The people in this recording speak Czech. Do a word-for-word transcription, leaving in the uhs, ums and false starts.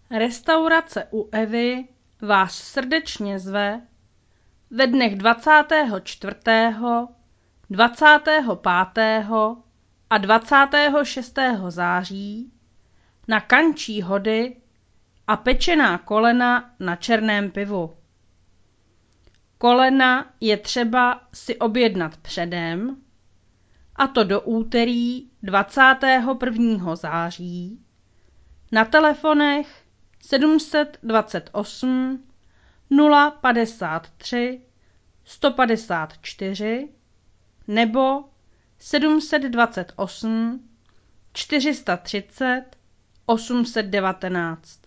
Restaurace u Evy vás srdečně zve ve dnech dvacátého čtvrtého, dvacátého pátého a dvacátého šestého září na kančí hody a pečená kolena na černém pivu. Kolena je třeba si objednat předem, a to do úterý dvacátého prvního září na telefonech sedm set dvacet osm nula padesát tři sto padesát čtyři nebo sedm set dvacet osm čtyři sta třicet osm set devatenáct.